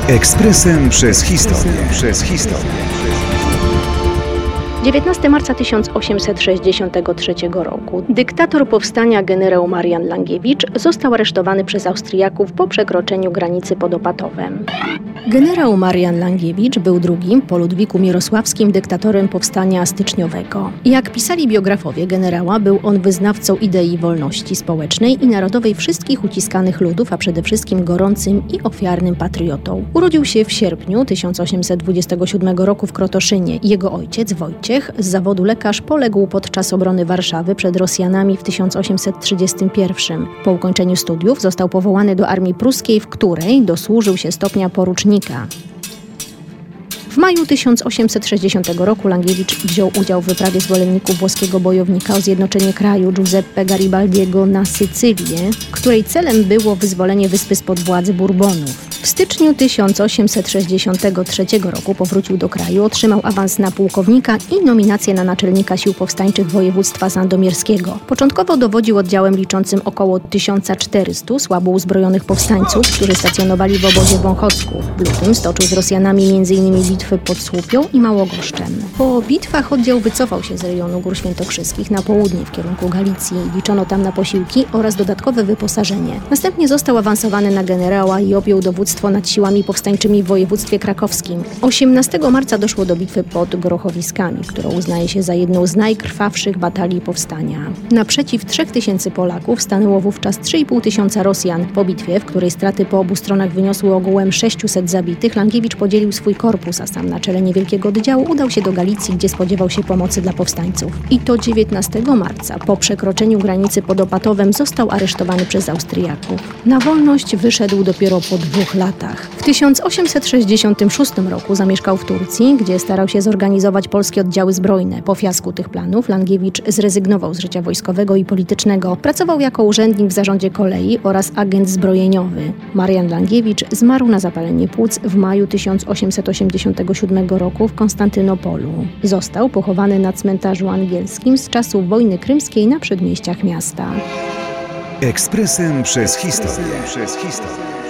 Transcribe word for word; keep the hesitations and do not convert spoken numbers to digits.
Ekspresem przez historię. Przez historię. dziewiętnastego marca tysiąc osiemset sześćdziesiątego trzeciego roku dyktator powstania generał Marian Langiewicz został aresztowany przez Austriaków po przekroczeniu granicy pod Opatowem. Generał Marian Langiewicz był drugim po Ludwiku Mirosławskim dyktatorem powstania styczniowego. Jak pisali biografowie generała, był on wyznawcą idei wolności społecznej i narodowej wszystkich uciskanych ludów, a przede wszystkim gorącym i ofiarnym patriotą. Urodził się w sierpniu tysiąc osiemset dwudziestego siódmego roku w Krotoszynie. Jego ojciec, Wojciech, z zawodu lekarz, poległ podczas obrony Warszawy przed Rosjanami w tysiąc osiemset trzydziestym pierwszym. Po ukończeniu studiów został powołany do armii pruskiej, w której dosłużył się stopnia porucznika. W maju tysiąc osiemset sześćdziesiątego roku Langiewicz wziął udział w wyprawie zwolenników włoskiego bojownika o zjednoczenie kraju Giuseppe Garibaldiego na Sycylię, której celem było wyzwolenie wyspy spod władzy Bourbonów. W styczniu tysiąc osiemset sześćdziesiątego trzeciego roku powrócił do kraju, otrzymał awans na pułkownika i nominację na naczelnika sił powstańczych województwa sandomierskiego. Początkowo dowodził oddziałem liczącym około tysiąc czterystu słabo uzbrojonych powstańców, którzy stacjonowali w obozie w Wąchocku. W lutym stoczył z Rosjanami między innymi bitwy pod Słupią i Małogoszczem. Po bitwach oddział wycofał się z rejonu Gór Świętokrzyskich na południe w kierunku Galicji. Liczono tam na posiłki oraz dodatkowe wyposażenie. Następnie został awansowany na generała i objął dowództwo nad siłami powstańczymi w województwie krakowskim. osiemnastego marca doszło do bitwy pod Grochowiskami, którą uznaje się za jedną z najkrwawszych batalii powstania. Naprzeciw trzech tysięcy Polaków stanęło wówczas trzy i pół tysiąca Rosjan. Po bitwie, w której straty po obu stronach wyniosły ogółem sześciuset zabitych, Langiewicz podzielił swój korpus, a sam na czele niewielkiego oddziału udał się do Galicji, gdzie spodziewał się pomocy dla powstańców. I to dziewiętnastego marca, po przekroczeniu granicy pod Opatowem, został aresztowany przez Austriaków. Na wolność wyszedł dopiero po dwóch latach. W tysiąc osiemset sześćdziesiątym szóstym roku zamieszkał w Turcji, gdzie starał się zorganizować polskie oddziały zbrojne. Po fiasku tych planów Langiewicz zrezygnował z życia wojskowego i politycznego. Pracował jako urzędnik w zarządzie kolei oraz agent zbrojeniowy. Marian Langiewicz zmarł na zapalenie płuc w maju tysiąc osiemset osiemdziesiątego siódmego roku w Konstantynopolu. Został pochowany na cmentarzu angielskim z czasów wojny krymskiej na przedmieściach miasta. Ekspresem przez historię. Przez historię.